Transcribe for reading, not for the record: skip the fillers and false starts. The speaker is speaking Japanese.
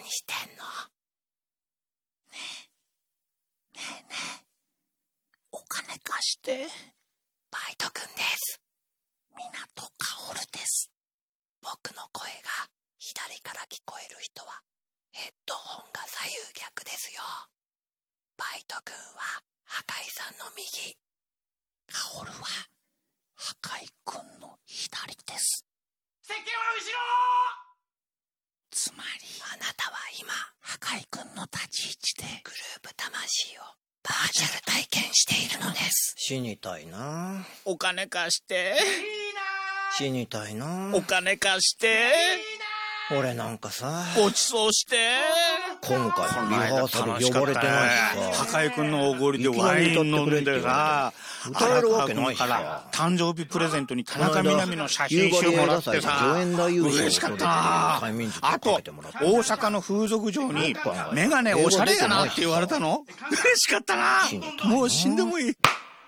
してんの？ねえ、ねえねえ、お金貸して。バイトくんです。港薫です。僕の声が左から聞こえる人はヘッドホンが左右逆ですよ。バイトくんは破壊さんの右、薫は破壊くんの左です。 席は後ろ。 つまりあなたは今破壊くんの立ち位置でグループ魂をバーチャル体験しているのです。 死にたいな。 お金貸して。 死にたいな。 お金貸して。 俺なんかさ、 ごちそうして。 今回リハーサル呼ばれてないしさ、 高井くんのおごりでワイン飲んでさ、 歌えるわけないしさ、 誕生日プレゼントに田中みな実の写真集もらってさ、嬉しかったな。あと、大阪の風俗嬢にメガネおしゃれやなって言われたの。嬉しかったな。もう死んでもいい。